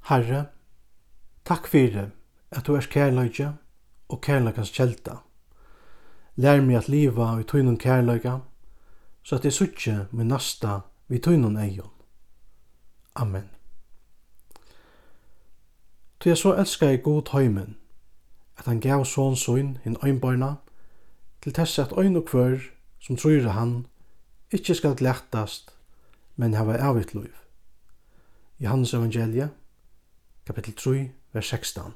Herre, takk fyrir at du kærleika og kærleikans kjelda. Lær meg at liva i tøynun kærleika, så at jeg suttje min nasta vi tøynun eion. Amen. Tu jeg så elskar jeg god heimen, at han gav sån søyn hinn einbarna, til tess at ein og kvør som trur han, ikkje skal glættast, men hava evigt liv. Johannes evangelie, kapittel 3, vers 16.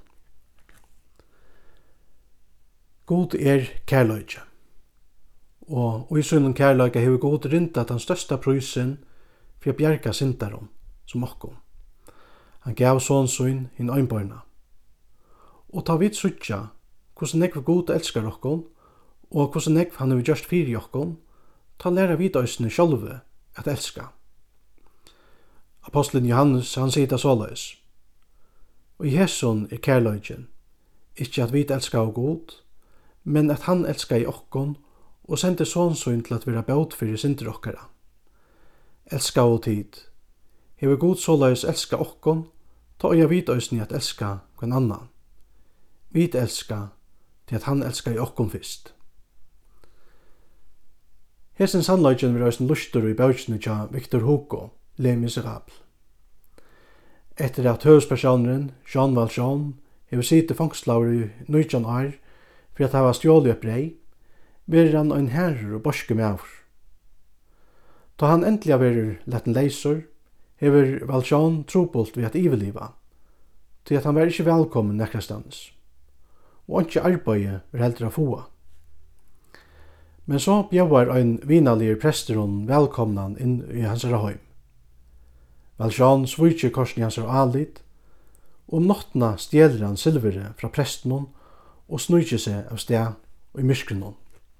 God kærleika. Og i sunnum kærleika hevur God rinda den størsta prøysen for å bjerga syndarum som okkom. Han gav sån søyn hinn einbarna. Og ta vit suttja hvordan nekv God elskar okkom, og hvordan nekv han hevur gjørst fyrir okkom, ta læra vit òsne sjálve at elska. Apostlen Johannes, han sier det såleis. Og i hesson kærleiken, ikkje at vit elska av God, men at han elska i okkon, og sendte sånsyn til at vera baut fyrir synder okkara. Elska og tid. Hever God såleis elska okkon, ta og jeg vit òsni at elska kvann annan. Vit elska til at han elska i okkon fyrst. Hesen sannleiken vil òsni lustur i bautjene tja Victor Hugo, Les Miserables. Etter at høvespersonen, Jean Valjean, hever sitte fangslaur i 19 år for at hava stjålet opp brei, verir han ein herrer og borske meavur. Da han endelig verir letten leisor, hever Valjean trupult ved at iveliva, til at han var ikkje velkommen nekrastandes, og ikkje arbeid var heldre av foa. Men så bjauar ein vinalir presteron velkomnan inn i hans heim. Valjean svurkje korsen i hans alit, og nottna stjeler han silveret fra prestnon og snurkje seg av sted og i myskrenon.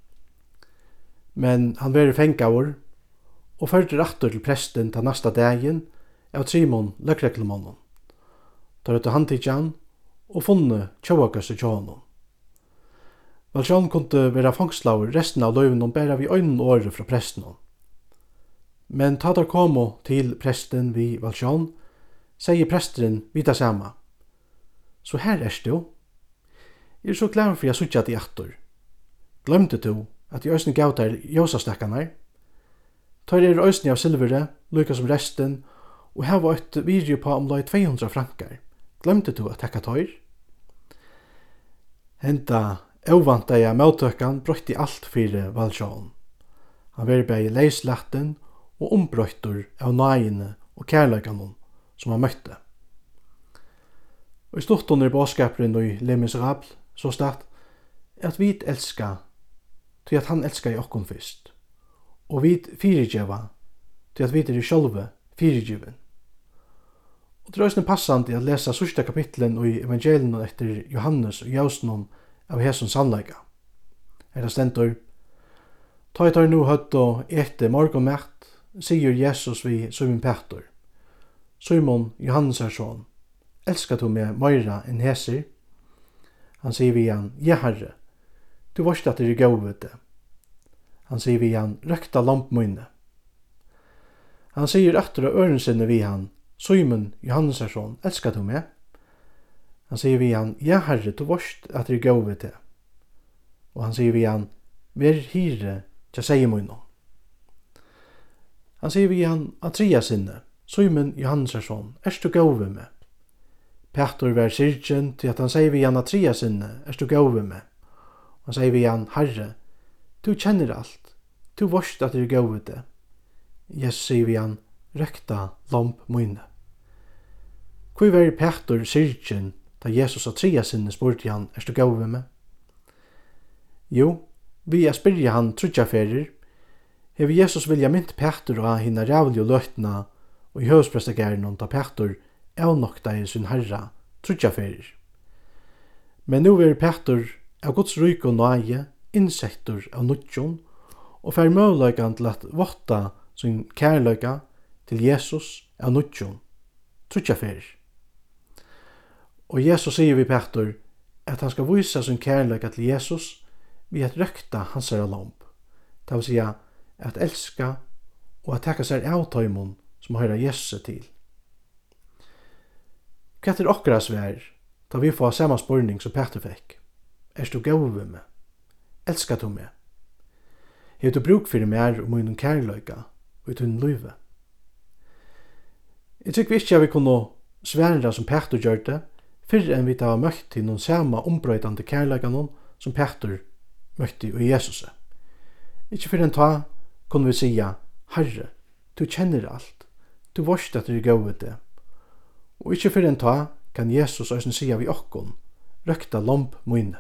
Men han veri fengavur og førte rattur til presten ta nasta dagen av Trimon løkreklemonnen. Da røtte han tidjan og funne tjauakas i tjånen. Valjean kunne være fangslaur resten av løyvenon bæra vi øynen året fra prestnon. Men ta der komo til presten vi Valjean, sier presteren vita sama. Så her du. Jeg så glad for jeg suttja til attor. Glømte du at jeg òsne gav der ljósastekkanar? Tar òsne av silveret, lukka som resten, og heva eit video på om 200 frankar. Glømte du at tekka tøyr? Henta ovanta jeg møttøkkan brøtti alt fyrir Valjean. Han veri bei leislatten og ombrøttur av nægene og kærleikanon som han møtte. Og i stutton båskaperen i Les Miserables så start at vi elska til at han elska i okkon fyrst, og vi fyrirgjeva til at vi i sjálve fyrirgjeven. Og det er passant at lesa sørste kapitlen i evangelien etter Johannes og Jausnon av hesson sannleika. Her stendur: Ta tar nu høtt og ete morgonmært, sier Jesus vi Simon Petter. Simon, Johannes son, elskar du meg meira enn heser? Han sier vi han, ja herre, du varst at det gåvete. Han sier vi han, røkta lampmøyne. Han sier etter øren sinne vi han, Simon, Johannes son, elskar du meg? Han sier vi han, ja herre, du varst at det gåvete. Og han sier vi han, ver hire, tja sier møyne. Han sier vi han, Atria sinne, Simon, Johannes son, du gåve med? Petter var syrkjen til at han sier vi han, Atria sinne, du gåve med? Han sier vi han, herre, du kjenner alt, du varst at det gåvete. Jesus sier vi han, røkta lamp møyne. Hvor var Petter syrkjen da Jesus Atria sinne spurte han, du gåve med? Jo, vi spyrja han trudjaferir, hever Jesus vilja mynt Petter og hinna rævlig og løtna og i høvesprestagæren da Petter avnokta i sin herra trudjaferir. Men nu er Petter av Guds ryk og nøye innsektor av nutjon og fer møvleikan til at votta sin kærleika til Jesus av nutjon trudjaferir. Og Jesus sier vi Petter at han skal vise sin kærleika til Jesus ved at røkta hans herra lamp. Det vil sige at elska og at taka seg av tøymon som høyrer Jesus til. Hva okkara svær, da vi får samme spurning som Peter fikk? Du gåv ved meg? Elskar du meg? Har du bruk for meg og min kærløyga og i tunn løyve? Jeg tykker ikke at vi kunne svære som Peter gjør det, før enn vi tar møtt til noen samme ombrøydende kærløyga som Peter møtte i Jesus. Ikke før enn ta kunne vi sige, Herre, du kjenner alt, du vorst at du er gåv ved det. Og ikke før enn ta kan Jesus også sige vi okkon, røkta lomp mine.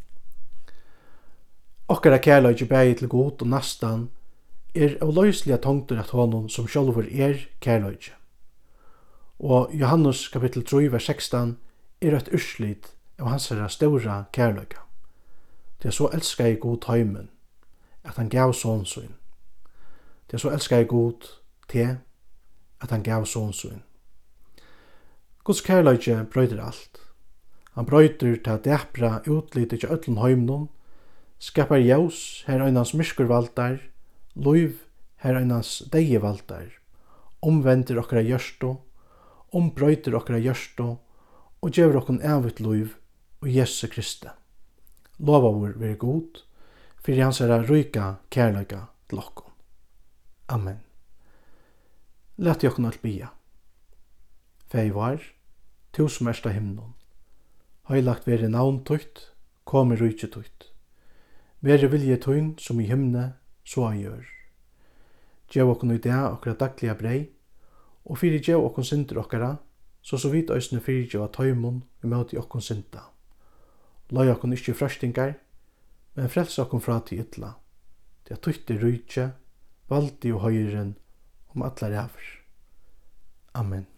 Okkara kærløyge bægi til god og nastan av løyslige tongter at honom som sjálfur kærløyge. Og Johannes kapittel 3, vers 16 et urslit av hans herra stora kærløyga. Det så elskar jeg god heimen, at han gav sånn. Det så elskar jeg god te, at han gav sånn. Guds kærløyge brøyder alt. Han brøyder til at dæpra utlytet til öllun heimnum, skapar ljós her einans myrskurvaldar, luiv her einans deivaldar, omvendir okkara hjørstu, ombrøyder okkara hjørstu, og gjevur okkun evigt luiv og Jesu Kristi. Lovaur veri god, fyrir hans ryka kærleika til okkun. Amen. Lat okkun alt bia. Fei var, tu som ersta himnon. Heilagt veri navn tutt, kom i rykje tutt. Veri vilje tøyn som i himne, så gjør. Gjev okkun i dag okkara dagliga brei, og fyrir gjev okkun synder okkara, så vidt òsne fyrir gjev tøymon i møte okkun synda. Lai okkun ikkje frøstingar, men frels okkun fra til ytla. Det tutti rykje, valdi og høyren om allar ræver. Amen.